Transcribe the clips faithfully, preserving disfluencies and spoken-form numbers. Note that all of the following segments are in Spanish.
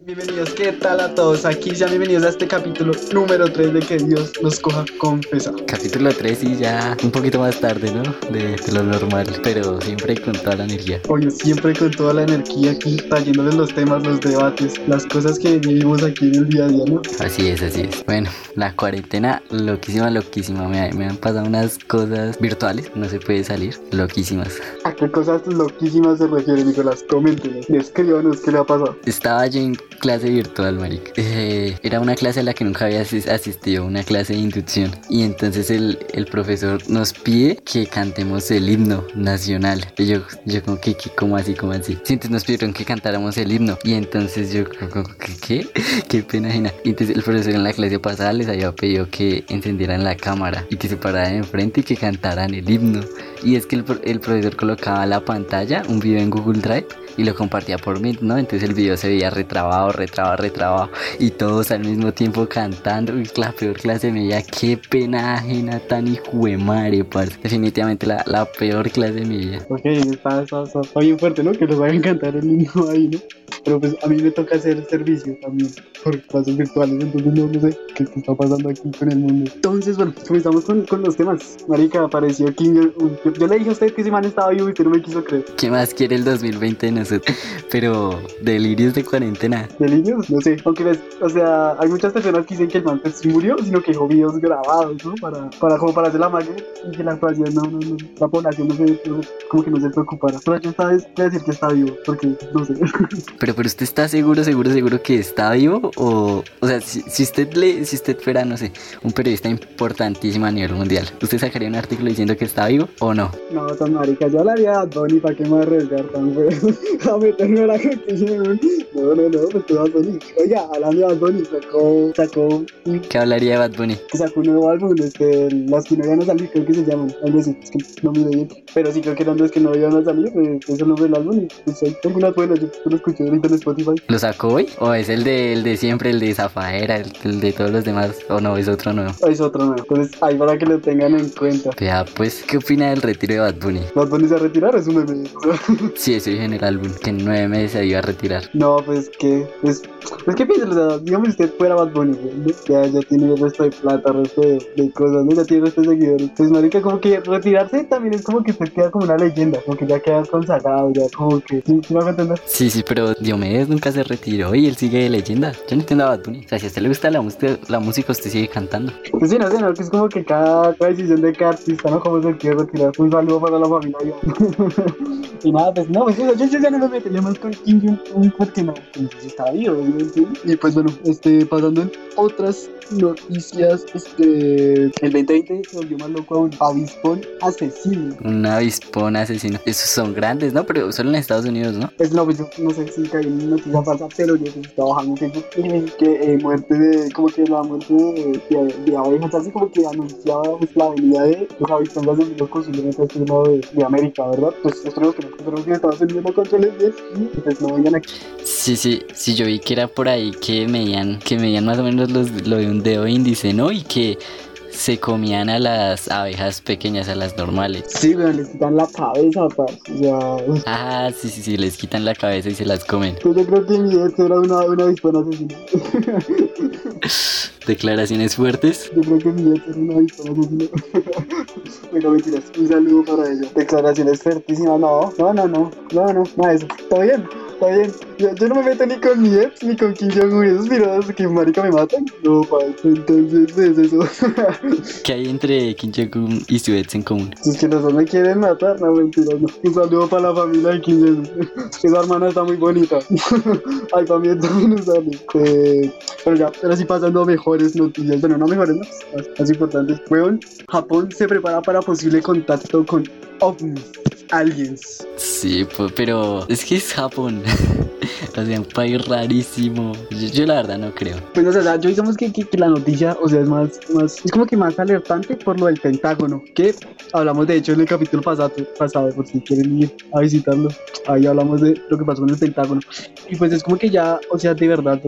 Bienvenidos, ¿qué tal a todos? Aquí sean bienvenidos a este capítulo número tres de Que Dios nos coja confesado. Capítulo tres y ya un poquito más tarde, ¿no? De, de lo normal, pero siempre con toda la energía. Oye, siempre con toda la energía aquí, trayéndoles los temas, los debates, las cosas que vivimos aquí en el día a día, ¿no? Así es, así es. Bueno, la cuarentena, loquísima, loquísima. Me, me han pasado unas cosas virtuales, no se puede salir, loquísimas. ¿A qué cosas loquísimas se refiere, Nicolás? Coméntenos, descríbanos qué le ha pasado. Estaba yo en clase virtual, marica. Eh, era una clase a la que nunca había asis- asistido, una clase de inducción. Y entonces el, el profesor nos pide que cantemos el himno nacional. Y yo, yo como que, que, ¿cómo así, cómo así? Sí, entonces nos pidieron que cantáramos el himno. Y entonces yo como que, ¿qué? Qué pena ajena. Y entonces el profesor en la clase pasada les había pedido que encendieran la cámara y que se pararan enfrente y que cantaran el himno. Y es que el, pro- el profesor colocaba en la pantalla un video en Google Drive y lo compartía por mí, ¿no? Entonces el video se veía retrabado, retrabado, retrabado y todos al mismo tiempo cantando. Uy, la peor clase me veía, qué pena ajena tan hijo de madre, parce. Definitivamente la, la peor clase de mi vida. Ok, está, está, está, está bien fuerte, ¿no? Que nos vayan a cantar el himno ahí, ¿no? Pero pues a mí me toca hacer servicio también por clases virtuales, entonces no, no sé qué, qué está pasando aquí con el mundo. Entonces, bueno, comenzamos con, con los temas. Marica, apareció King. Yo, yo le dije a usted que ese man estaba vivo y usted no me quiso creer. ¿Qué más quiere el dos mil veinte de nosotros? Pero delirios de cuarentena. ¿Delirios? No sé, aunque ves, o sea, hay muchas personas que dicen que el man pues sí murió, sino que dejó videos grabados, ¿no? Para, para, como para hacer la magia y que la actuación, no, no, no, la población no se, no se- como que no se preocupara. Pero yo esta vez voy a decir que está vivo, porque no sé. Pero, pero usted está seguro, seguro, seguro que está vivo o, o sea, si, si usted le, si usted fuera, no sé, un periodista importantísimo a nivel mundial, ¿usted sacaría un artículo diciendo que está vivo o no? No, tan marica, yo hablaría de Bad Bunny, ¿para qué me voy a arriesgar tan feo? A meterme a la conclusión. No, no, no, pues tú Bad Bunny. Oiga, hablando de Bad Bunny, sacó, sacó, un- ¿Qué hablaría de Bad Bunny? sacó un nuevo álbum, este, las que no iban a salir, creo que se llaman, algo así, es que no me bien. Pero sí creo que eran las que no iban a salir, eh, es el nombre del álbum, y pues hay algunas buenas, yo lo escuché ahorita en Spotify. ¿Lo sacó hoy? ¿O es el de, el de siempre, el de Zafaera, el, el de todos los demás? ¿O no, es otro nuevo? Es otro nuevo, entonces ahí para que lo tengan en cuenta. Vea, pues, ¿qué opina del retiro de Bad Bunny? Bad Bunny se va a retirar, es un meme, o sea. Sí, eso dije en el álbum, que en nueve meses se iba a retirar. No, pues que, pues, pues que piensa, o sea, digamos si usted fuera Bad Bunny, ¿no? ya, ya tiene el resto de plata, el resto de, de cosas, ¿no? Ya tiene el resto de seguidores. Pues marica, como que retirarse también es como que usted queda como una leyenda, como que ya queda consagrado, ya como que, ¿sí, sí me va a entender? Sí, sí, pero Diomedes nunca se retiró y él sigue de leyenda. Yo no entiendo a Bad Bunny. O sea, si a usted le gusta la música, la música usted sigue cantando. Pues sí, no sé, no, que es como que cada, cada decisión de cada artista, ¿no? Como se quiere retirar. Un saludo para la familia, ya. Y nada, pues no, pues eso, yo, yo ya no me metería más con Kim Jong-un porque no, pues sí está vivo, ¿sí me entiendes? Y pues bueno, este, pasando en otras noticias, este, el veinte veinte se volvió más loco a un avispón asesino. Un avispón asesino. Esos son grandes, ¿no? Pero solo en Estados Unidos, ¿no? Es no, pues yo no sé si caí en una noticia falsa, pero yo pues, estaba bajando en Facebook y vi que eh, muerte de, como que la muerte de, de, de abejas, así como que anunciaba pues, la venida de los avispones asesinos posiblemente a este lado de, de América, ¿verdad? Pues esperemos que no, esperemos que Estados Unidos no controlen bien y pues no vengan aquí. Sí, sí, sí, yo vi que era por ahí que medían, que medían más o menos los, lo de un dedo índice, ¿no? Y que se comían a las abejas pequeñas, a las normales. Sí, weón, les quitan la cabeza, parce, o sea, uf. Ah, sí, sí, sí, les quitan la cabeza y se las comen. Pues yo creo que mi ex era una, una avispón asesina. Declaraciones fuertes. Yo creo que mi ex era una avispón asesina. Bueno, mentiras, un saludo para ella. Declaraciones fuertísimas, no, no, no, no, no, no, nada de eso. Está bien, está bien. Yo, yo no me meto ni con mi ex ni con Kim Jong-un. Esos miradas que marica me matan. No, parce, entonces es eso. ¿Qué hay entre Kim Jong-un y su ex en común? Si es que los dos me quieren matar, no, mentiras, no. Un saludo para la familia de Kim Jong-un. Esa hermana está muy bonita. Ay, para mí también un saludo. Eh, pero ya, ahora sí pasando a mejores noticias. Bueno, no mejores, más, más, más importantes. Weón, Japón se prepara para posible contacto con ovnis, aliens. Sí, pues, pero es que es Japón. O sea, un país rarísimo. Yo, yo la verdad no creo. Pues no sé, o sea, yo digamos que, que, que la noticia, o sea, es más, más, es como que más alertante por lo del Pentágono, que hablamos de hecho en el capítulo pasado, pasado por si quieren ir a visitarlo, ahí hablamos de lo que pasó en el Pentágono, y pues es como que ya, o sea, de verdad, o sea,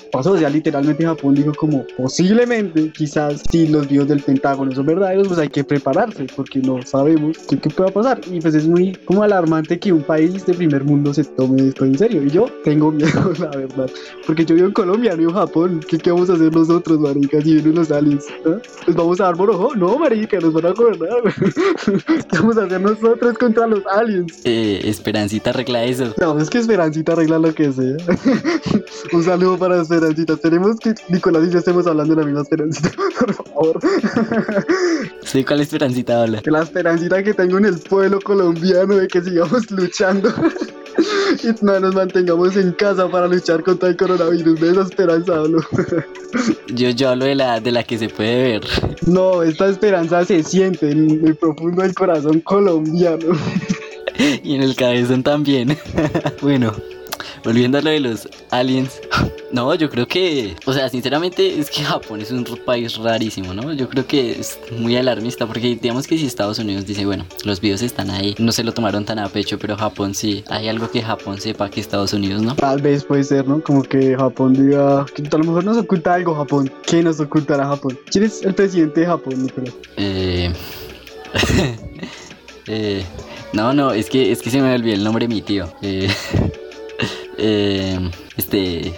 pasó, o sea, literalmente Japón dijo como posiblemente, quizás si los videos del Pentágono son verdaderos, pues hay que prepararse porque no sabemos qué, qué pueda pasar. Y pues es muy como alarmante que un país de primer mundo se tome esto en serio. Y yo tengo miedo, la verdad, porque yo vivo en Colombia, no vivo en Japón. ¿Qué, qué vamos a hacer nosotros, marica, si vienen los aliens? ¿No? ¿Les vamos a dar por ojo? No, marica, nos van a gobernar. ¿Qué vamos a hacer nosotros contra los aliens? Eh, Esperancita arregla eso. No, es que Esperancita arregla lo que sea. Un saludo para Esperancita. Esperemos que Nicolás y yo estemos hablando de la misma Esperancita, por favor. Sí, ¿cuál Esperancita habla? Que la Esperancita que tengo en el pueblo colombiano de que sigamos luchando y no nos mantengamos en casa para luchar contra el coronavirus. De esa esperanza hablo. Yo, yo hablo de la, de la que se puede ver. No, esta esperanza se siente en el profundo del corazón colombiano. Y en el cabezón también. Bueno, volviendo a lo de los aliens. No, yo creo que, o sea, sinceramente es que Japón es un país rarísimo, ¿no? Yo creo que es muy alarmista porque digamos que si Estados Unidos dice, bueno, los videos están ahí, no se lo tomaron tan a pecho, pero Japón sí, hay algo que Japón sepa que Estados Unidos no. Tal vez puede ser, ¿no? Como que Japón diga, que a lo mejor nos oculta algo Japón. ¿Qué nos ocultará Japón? ¿Quién es el presidente de Japón, Nicolás? Eh... eh... No, no, es que, es que se me olvidó el nombre de mi tío. Eh... eh... Este...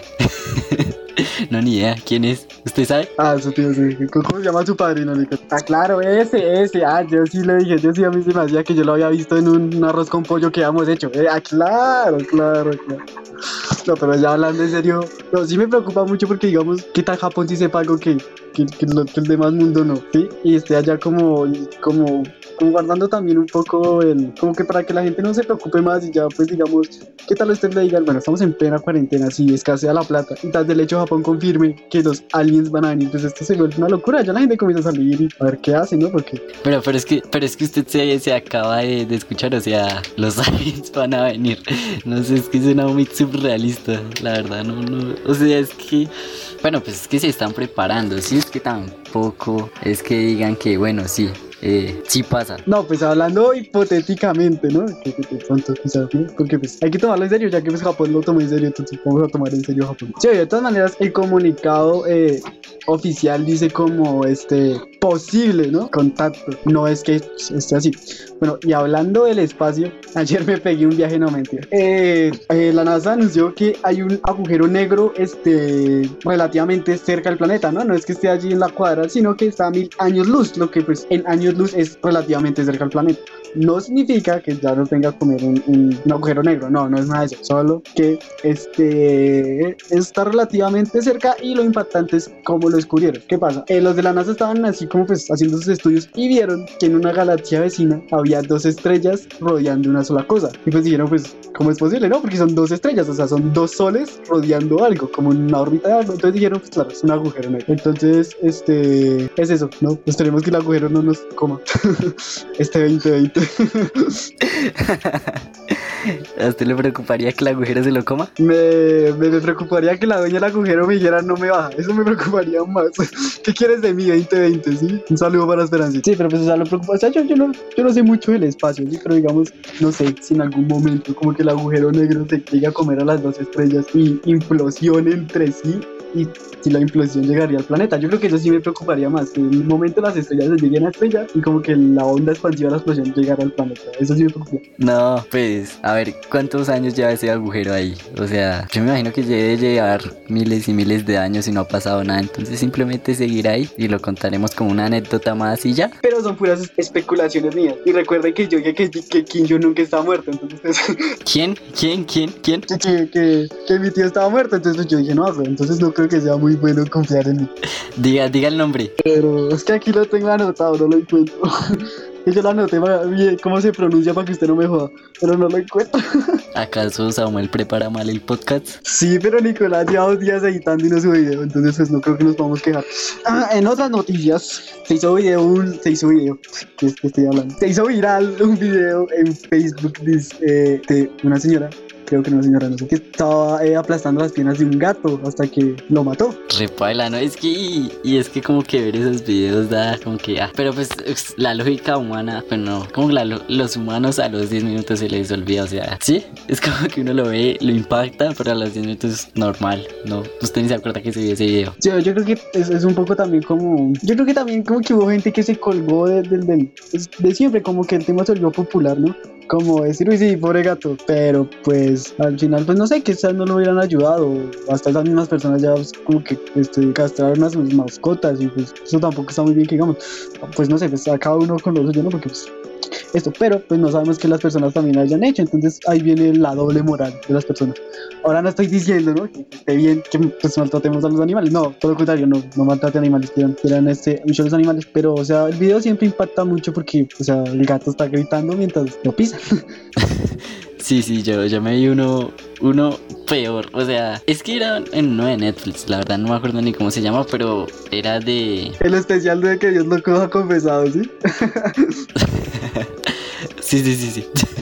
No, ni idea. ¿Quién es? ¿Usted sabe? Ah, su tío, sí. ¿Cómo se llama su padrino, Nicolás? Ah, claro, ese, ese. Ah, yo sí le dije, yo sí a mí se me hacía que yo lo había visto en un arroz con pollo que habíamos hecho. Eh, ah, claro, claro, claro. No, pero ya hablando en serio, no, sí me preocupa mucho porque, digamos, ¿qué tal Japón sí sepa algo que, que, que, lo, que el demás mundo no? ¿Sí? Y esté allá como, como, como guardando también un poco el, como que para que la gente no se preocupe más y ya, pues, digamos, ¿qué tal usted le diga, bueno, estamos en plena cuarentena, si escasea la plata, y tal del hecho Japón confirme que los aliens van a venir, pues esto se vuelve una locura, ya la gente comienza a salir y a ver qué hace, ¿no? Porque... Pero, pero es que, pero es que usted se, se acaba de, de escuchar, o sea, los aliens van a venir. No sé, es que suena muy surrealista, la verdad, no, no, o sea, es que, bueno, pues es que se están preparando, sí, es que tampoco es que digan que, bueno, sí. Eh, sí pasa. No, pues hablando hipotéticamente, ¿no? Que, que, que pronto quizás, ¿no? Porque pues hay que tomarlo en serio, ya que pues Japón lo toma en serio, entonces vamos a tomar en serio Japón. Sí, de todas maneras, el comunicado eh, oficial dice como este posible, ¿no? Contacto. No es que esté así. Bueno, y hablando del espacio, ayer me pegué un viaje, no mentira. Eh, eh, la NASA anunció que hay un agujero negro este, relativamente cerca del planeta, ¿no? No es que esté allí en la cuadra, sino que está a mil años luz, lo que pues en años luz es relativamente cerca al planeta. No significa que ya no tenga que comer un, un, un agujero negro, no, no es nada de eso, solo que este está relativamente cerca y lo impactante es cómo lo descubrieron. ¿Qué pasa? Eh, los de la NASA estaban así como pues haciendo sus estudios y vieron que en una galaxia vecina había dos estrellas rodeando una sola cosa. Y pues dijeron, pues, ¿cómo es posible? No, porque son dos estrellas, o sea, son dos soles rodeando algo, como una órbita de algo. Entonces dijeron, pues claro, es un agujero negro. Entonces, este, es eso, ¿no? Esperemos que el agujero no nos coma este veinte veinte. ¿A usted le preocuparía que el agujero se lo coma? Me, me, me preocuparía que la dueña del agujero me dijera no me baja. Eso me preocuparía más. ¿Qué quieres de mí veinte veinte? ¿Sí? Un saludo para Esperanza. Sí, pero pues o sea, lo preocupa. O sea, yo, yo, no, yo no sé mucho del espacio, ¿sí? Pero digamos, no sé si en algún momento como que el agujero negro se llegue a comer a las dos estrellas y implosione entre sí. Y si la implosión llegaría al planeta, yo creo que eso sí me preocuparía más, que en un momento las estrellas se lleguen a estrellar y como que la onda expansiva de la explosión llegara al planeta, eso sí me preocupa. No, pues, a ver, ¿cuántos años lleva ese agujero ahí? O sea, yo me imagino que debe llevar miles y miles de años y no ha pasado nada, entonces simplemente seguirá ahí y lo contaremos como una anécdota más y ya. Pero son puras especulaciones mías, y recuerden que yo dije que, que Kim Jong nunca estaba muerto, entonces... ¿Quién? ¿Quién? ¿Quién? ¿Quién? Que, que, que, que mi tío estaba muerto, entonces yo dije, no, entonces no creo que sea muy bueno confiar en mí. Diga, diga el nombre. Pero es que aquí lo tengo anotado, no lo encuentro. Y yo lo anoté bien cómo se pronuncia para que usted no me joda, pero no lo encuentro. ¿Acaso Samuel prepara mal el podcast? Sí, pero Nicolás lleva dos días editando y no sube video, entonces pues no creo que nos podamos quejar. Ah, en otras noticias, se hizo video, un, se hizo video, ¿qué es que estoy hablando? Se hizo viral un video en Facebook de, eh, de una señora creo que no señora, no sé, que estaba eh, aplastando las piernas de un gato hasta que lo mató. Repaila, ¿no? Es que, y, y es que como que ver esos videos da como que, ah, pero pues es la lógica humana, pero no, como que la, los humanos a los diez minutos se les olvida, o sea, sí, es como que uno lo ve, lo impacta, pero a los diez minutos es normal, ¿no? Usted ni se acuerda que se vio ese video. Sí, yo creo que es, es un poco también como, yo creo que también como que hubo gente que se colgó de, de, de, de siempre, como que el tema se volvió popular, ¿no? Como decir, uy, sí, pobre gato, pero pues al final, pues no sé, quizás no lo hubieran ayudado, hasta esas mismas personas ya pues, como que este, castraron a sus mascotas y pues eso tampoco está muy bien que digamos, pues no sé, pues a cada uno con lo suyo, ¿no? Porque pues esto, pero pues no sabemos que las personas también lo hayan hecho, entonces ahí viene la doble moral de las personas. Ahora no estoy diciendo, ¿no? Que esté bien que pues maltratemos a los animales, no, todo lo contrario, no, no maltrate animales, quieran, quieran este, mucho los animales, pero o sea, el video siempre impacta mucho porque, o sea, el gato está gritando mientras lo pisa. Sí, sí, yo, yo me vi uno, uno peor, o sea, es que era en uno de Netflix, la verdad no me acuerdo ni cómo se llama, pero era de... El especial de que Dios lo coja confesado, ¿sí? Sí, sí, sí, sí.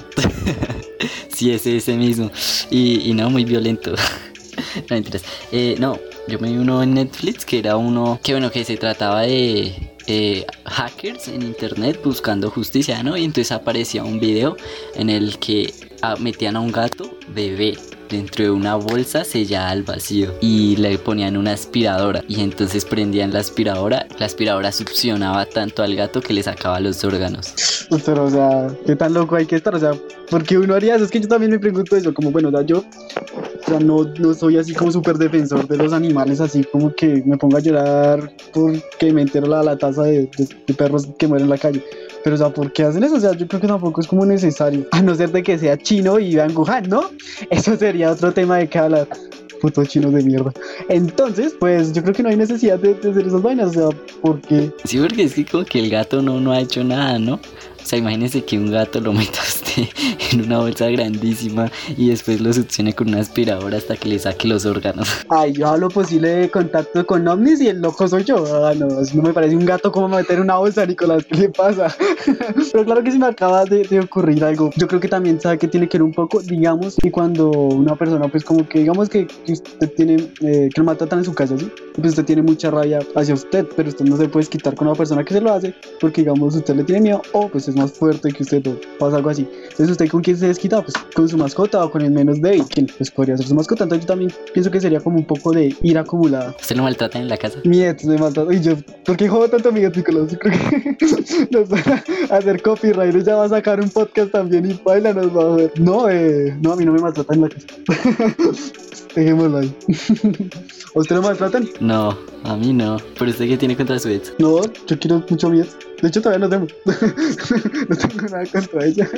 Sí, ese, ese mismo. Y, y no, muy violento. No, mentiras. Eh, no, yo me vi uno en Netflix que era uno que, bueno, que se trataba de eh, hackers en internet buscando justicia, ¿no? Y entonces aparecía un video en el que ah, metían a un gato bebé dentro de una bolsa sellada al vacío y le ponían una aspiradora y entonces prendían la aspiradora, la aspiradora succionaba tanto al gato que le sacaba los órganos. Pero, o sea, qué tan loco hay que estar, o sea, ¿por qué uno haría eso? Es que yo también me pregunto eso, como, bueno, o sea, yo, o sea, no, no soy así como súper defensor de los animales, así como que me pongo a llorar porque me entero la, la tasa de, de, de perros que mueren en la calle. Pero, o sea, ¿por qué hacen eso? O sea, yo creo que tampoco es como necesario. A no ser de que sea chino y viva en Wuhan, ¿no? Eso sería otro tema de que hablar. Putos chinos de mierda. Entonces, pues, yo creo que no hay necesidad de, de hacer esas vainas. O sea, ¿por qué? Sí, porque es que como que el gato no, no ha hecho nada, ¿no? O sea, imagínese que un gato lo meta usted en una bolsa grandísima y después lo succione con una aspiradora hasta que le saque los órganos. Ay, yo hago lo posible de contacto con ovnis y el loco soy yo. Ah, no, no me parece un gato como meter en una bolsa, Nicolás. ¿Qué le pasa? Pero claro que sí me acaba de, de ocurrir algo. Yo creo que también sabe que tiene que ver un poco, digamos, que cuando una persona, pues como que, digamos que, que usted tiene, eh, que lo maltratan en su casa, ¿sí? Pues usted tiene mucha rabia hacia usted, pero usted no se puede quitar con una persona que se lo hace, porque digamos, usted le tiene miedo o pues es más fuerte que usted o pasa algo así. Entonces, ¿usted con quién se desquita? Pues con su mascota o con el menos débil, quien pues podría ser su mascota. Entonces yo también pienso que sería como un poco de ira acumulada. ¿Usted lo maltrata en la casa? Mi ex me maltrata. Y yo, ¿por qué jodo tanto a mi ex, Nicolás? Yo creo que nos van a hacer copyright. Ella va a sacar un podcast también y baila nos va a joder. No, eh, no, a mí no me maltrata en la casa. Dejémoslo ahí. ¿A usted lo maltratan? No, a mí no. ¿Pero usted qué tiene contra su ex? No, yo quiero mucho a mi ex. De hecho, todavía no tengo. No tengo nada contra ella.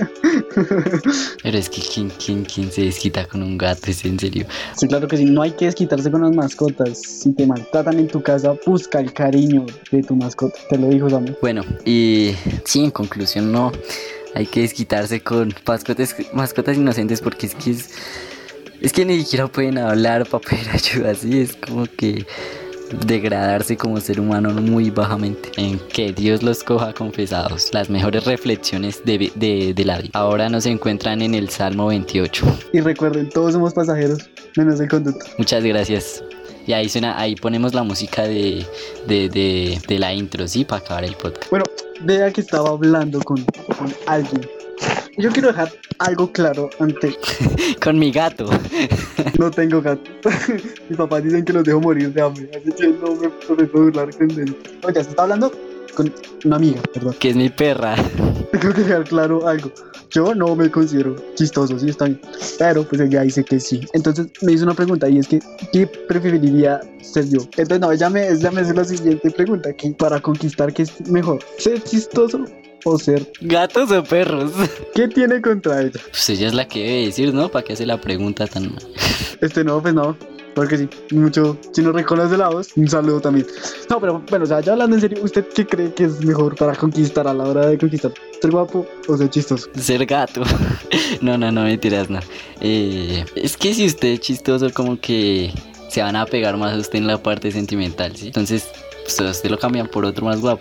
Pero es que ¿quién, quién, quién se desquita con un gato? ¿Es en serio? Sí, claro que sí. No hay que desquitarse con las mascotas. Si te maltratan en tu casa, busca el cariño de tu mascota. Te lo dijo Samuel. Bueno, y sí, en conclusión, no hay que desquitarse con mascotas, mascotas inocentes porque es que es... Es que ni siquiera pueden hablar para pedir ayuda, así es como que degradarse como ser humano muy bajamente. En que Dios los coja confesados. Las mejores reflexiones de, de, de la vida. Ahora nos encuentran en el Salmo veintiocho. Y recuerden, todos somos pasajeros, menos el conductor. Muchas gracias. Y ahí suena, ahí ponemos la música de, de, de, de la intro, ¿sí? Para acabar el podcast. Bueno, vea que estaba hablando con, con alguien. Yo quiero dejar algo claro ante... Con mi gato. No tengo gato. Mis papás dicen que los dejo morir de hambre. Así que no me, no me puedo burlar con él. No, ya se está hablando con una amiga, perdón. Que es mi perra. Tengo que dejar claro algo. Yo no me considero chistoso, sí, está bien. Pero pues ella dice que sí. Entonces me hizo una pregunta y es que, ¿qué preferiría ser yo? Entonces no, ella me, ella me hace la siguiente pregunta. Que para conquistar, ¿qué es mejor? ¿Ser chistoso o ser gatos o perros? ¿Qué tiene contra ella? Pues ella es la que debe decir, ¿no? ¿Para qué hace la pregunta tan mal? Este no, pues no, porque sí, mucho, si no reconoce la voz, un saludo también. No, pero bueno, o sea, ya hablando en serio, ¿usted qué cree que es mejor para conquistar a la hora de conquistar? ¿Ser guapo o ser chistoso? Ser gato. No, no, no, mentiras, no. Eh, es que si usted es chistoso, como que se van a pegar más a usted en la parte sentimental, ¿sí? Entonces, pues a usted lo cambian por otro más guapo.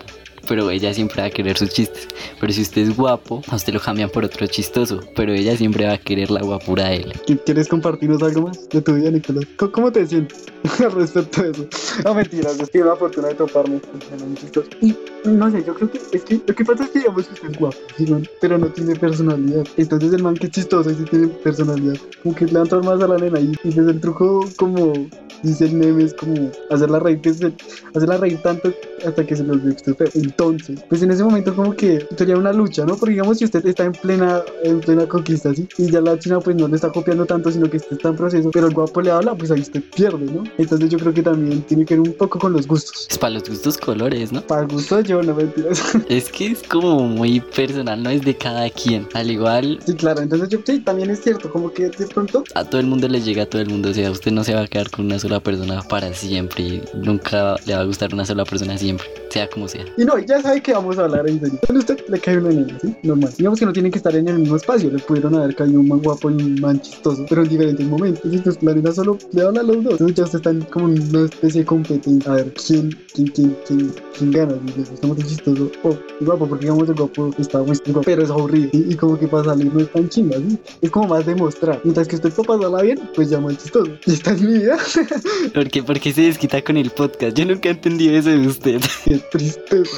pero ella siempre va a querer sus chistes. Pero si usted es guapo, a usted lo cambian por otro chistoso, pero ella siempre va a querer la guapura de él. ¿Quieres compartirnos algo más de tu vida, Nicolás? ¿Cómo, cómo te sientes al respecto de eso? No, mentiras, es que la fortuna de toparme con chistoso. Y no sé, yo creo que es que lo que pasa es que digamos que usted es guapo, ¿sí, no? Pero no tiene personalidad. Entonces el man que es chistoso y sí tiene personalidad, como que le dan más a la nena y, y pues el truco, como dice el meme, es como hacerla reír, que se, hacerla reír tanto hasta que se los ve usted feo. Entonces, pues en ese momento como que sería una lucha, ¿no? Porque digamos si usted está en plena en plena conquista, ¿sí? Y ya la China pues no le está copiando tanto, sino que usted está en proceso, pero el guapo le habla, pues ahí usted pierde, ¿no? Entonces yo creo que también tiene que ver un poco con los gustos. Es para los gustos colores, ¿no? Para el gusto yo, no mentiras. Es que es como muy personal, no es de cada quien. Al igual... Sí, claro, entonces yo sí, también es cierto, como que de pronto... A todo el mundo le llega a todo el mundo, o sea, usted no se va a quedar con una sola persona para siempre y nunca le va a gustar una sola persona siempre, sea como sea. Y no, ya sabe que vamos a hablar en serio. A usted le cae una nena, ¿sí? Normal. Digamos que no tienen que estar en el mismo espacio, le pudieron haber caído un man guapo y un man chistoso, pero en diferentes momentos. Entonces la nena solo le habla a los dos. Entonces ya ustedes están como en una especie de competencia. A ver, ¿quién, quién, quién, quién, quién gana? Si les gustamos el chistoso o el guapo, porque digamos el guapo está muy guapo, pero es aburrido. Y, y como que para salir no es tan chimba, ¿sí? Es como más demostrar. Mientras que usted para pasarla bien, pues llama al chistoso. Y esta es mi vida. ¿Por qué? ¿Por qué se desquita con el podcast? Yo nunca he entendido eso de usted. Qué tristeza.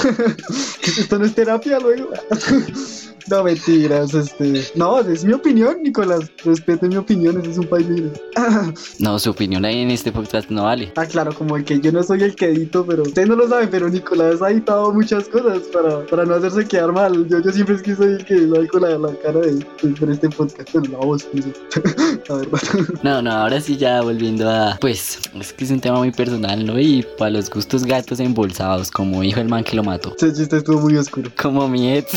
Esto no es terapia luego. No, mentiras, este... No, es mi opinión, Nicolás. Respete mi opinión, ese es un país libre. No, su opinión ahí en este podcast no vale. Ah, claro, como el que yo no soy el que edito, pero... Ustedes no lo saben, pero Nicolás ha editado muchas cosas para, para no hacerse quedar mal. Yo, yo siempre es que soy el que sale con la, la cara de, de este podcast. Bueno, la voz, no sé. La verdad. No, no, ahora sí ya volviendo a... Pues, es que es un tema muy personal, ¿no? Y para los gustos gatos embolsados, como dijo el man que lo mató. Ese chiste estuvo muy oscuro. Como mi ex.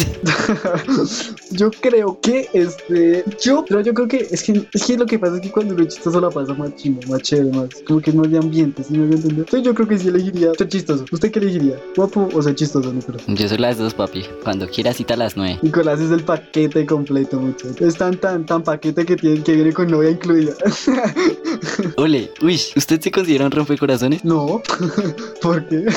Yo creo que este yo pero yo creo que es que es que lo que pasa es que cuando lo chistoso la pasa más chimo, más chévere, más como que es más de ambiente, ¿sí me voy a entender? Entonces yo creo que sí elegiría ser chistoso. ¿Usted qué elegiría? ¿Guapo o ser chistoso, Nicolás? Yo soy las dos, papi. Cuando quiera cita a las nueve. Nicolás es el paquete completo, mucho. Es tan tan tan paquete que tiene que viene con novia incluida. Ole, uy, ¿usted se considera un rompecorazones? No. ¿Por qué?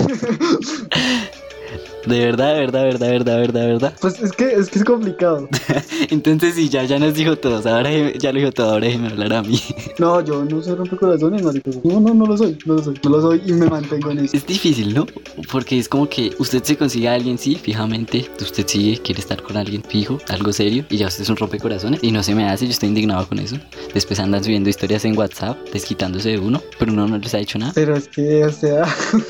De verdad, de verdad, de verdad, de verdad, de verdad, de verdad. Pues es que es que es complicado. Entonces sí, ya, ya nos dijo todos. Ahora ya lo dijo todo, ahora déjeme hablar a mí. No, yo no soy rompecorazones, marico. No, no, no lo soy, no lo soy. No lo soy y me mantengo en eso. Es difícil, ¿no? Porque es como que usted se consigue a alguien, sí, fijamente. Usted sí quiere estar con alguien fijo, algo serio. Y ya usted es un rompecorazones. Y no se me hace, yo estoy indignado con eso. Después andan subiendo historias en WhatsApp, desquitándose de uno. Pero uno no les ha dicho nada. Pero es que, o sea...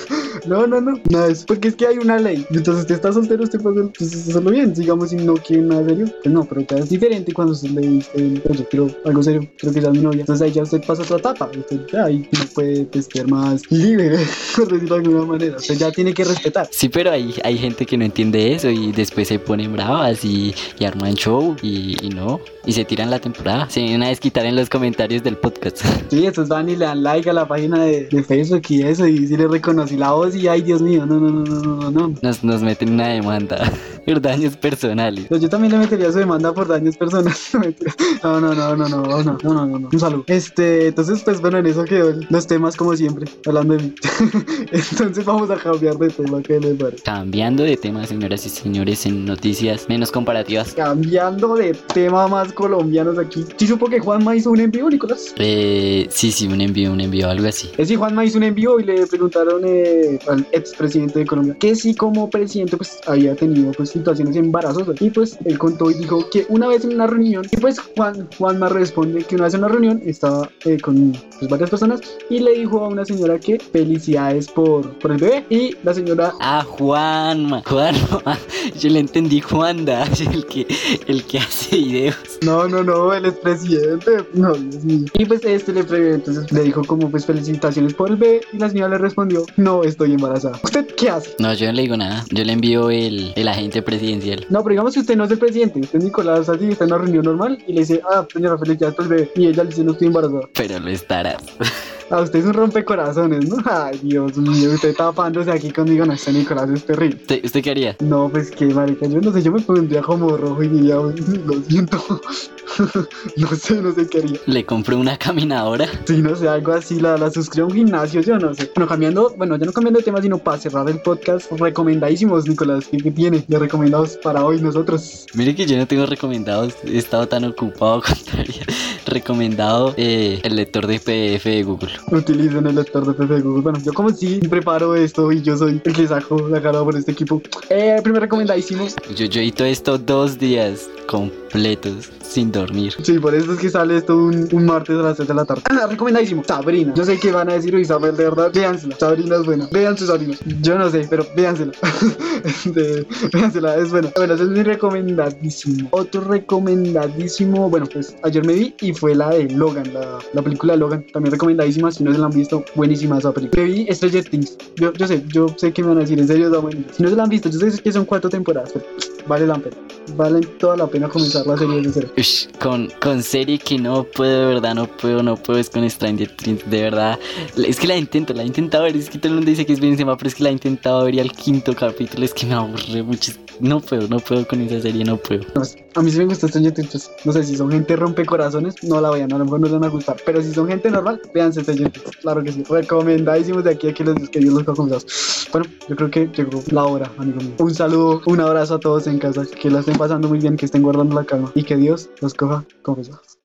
No, no, no, no es porque es que hay una ley. Entonces, usted está soltero, usted puede hacerlo bien. Digamos, si no quiere nada serio, pues no, pero cada es diferente cuando usted le dice, oye, quiero algo serio, creo que ya es mi novia. Entonces ahí ya usted pasa a otra etapa. Usted ya ahí no puede ser más libre, por decirlo de alguna manera. Usted ya tiene que respetar. Sí, pero hay, hay gente que no entiende eso y después se ponen bravas y, y arman show y, y no. Y se tiran la temporada. Se vienen a desquitar en los comentarios del podcast. Sí, esos van y le dan like a la página de, de Facebook y eso. Y si le reconocí la voz y ay, Dios mío, no, no, no, no, no, no. Nos, nos meten una demanda por daños personales. Pero yo también le metería su demanda por daños personales. No, no, no, no, no, no, no, no, no, no. Un saludo. Este, entonces, pues bueno, en eso quedó los temas como siempre, hablando de mí. Entonces vamos a cambiar de tema, ¿qué les parece? Cambiando de tema, señoras y señores, en noticias menos comparativas. Cambiando de tema, más colombianos aquí. ¿Sí supo que Juanma hizo un envío, Nicolás? Eh, sí, sí, un envío, un envío, algo así. Es sí, Juanma hizo un envío y le preguntaron eh, al expresidente de Colombia que si como presidente pues había tenido pues situaciones embarazosas. Y pues él contó y dijo que una vez en una reunión, y pues Juan, Juanma responde que una vez en una reunión estaba eh, con pues, varias personas y le dijo a una señora que felicidades por, por el bebé. Y la señora... Ah, Juanma, Juanma, yo le entendí Juanda, el que, el que hace videos. No, no, no, el expresidente. No, Dios mío. Y pues este le pre- entonces le dijo como pues felicitaciones por el bebé y la señora le respondió, no estoy embarazada. ¿Usted qué hace? No, yo no le digo nada, yo le envío el, el agente presidencial. No, pero digamos que usted no es el presidente, usted es Nicolás así, está en una reunión normal y le dice, ah, señora, felicidades por el bebé. Y ella le dice, no estoy embarazada. Pero lo estarás. A usted es un rompecorazones, ¿no? Ay, Dios mío, usted tapándose aquí conmigo, no, este Nicolás es terrible. ¿Usted, usted qué haría? No, pues qué marica, yo no sé, yo me pondría como rojo y diría, "Uy, lo siento". No sé, no sé qué haría. ¿Le compré una caminadora? Sí, no sé, algo así, la, la suscribo a un gimnasio, yo no sé. Bueno, cambiando, bueno, ya no cambiando de tema, sino para cerrar el podcast, recomendadísimos, Nicolás, ¿qué, qué tiene de recomendados para hoy nosotros? Mire que yo no tengo recomendados, he estado tan ocupado con tarea. Recomendado eh, el lector de P D F de Google. Utilicen el lector de P D F de Google. Bueno, yo como sí preparo esto y yo soy el que saco la cara por este equipo. Eh, primer recomendadísimo. Yo, yo edito esto dos días completos sin dormir. Sí, por eso es que sale esto un, un martes a las seis de la tarde. Ah, recomendadísimo. Sabrina. Yo sé que van a decir, Isabel, de verdad, véansela. Sabrina es buena. Vean su Sabrina. Yo no sé, pero véansela. Este, véansela, es buena. Bueno, ese es mi recomendadísimo. Otro recomendadísimo. Bueno, pues ayer me vi y fue la de Logan, la, la película de Logan. También recomendadísima. Si no se la han visto, buenísima esa película. Me vi Stranger Things. Yo, yo sé, yo sé que me van a decir, en serio, está buenísima. Si no se la han visto, yo sé que son cuatro temporadas, pero vale la pena. Vale toda la pena comenzar la serie desde cero. Ush, con, con serie que no puedo, de verdad, no puedo, no puedo, es con Stranger Things, de verdad. Es que la intento, la he intentado ver, es que todo el mundo dice que es buenísima, pero es que la he intentado ver y al quinto capítulo es que me aburre mucho. No puedo, no puedo con esa serie, no puedo. No, a mí sí me gusta Stranger Things. No sé, si son gente rompecorazones, no la vean, a lo mejor no les van a gustar. Pero si son gente normal, véanse Stranger Things. Claro que sí. Recomendadísimos de aquí a que les que Dios los coja comenzados. Bueno, yo creo que llegó la hora, amigo mío. Un saludo, un abrazo a todos en casa. Que la estén pasando muy bien, que estén guardando la calma y que Dios los coja confesados.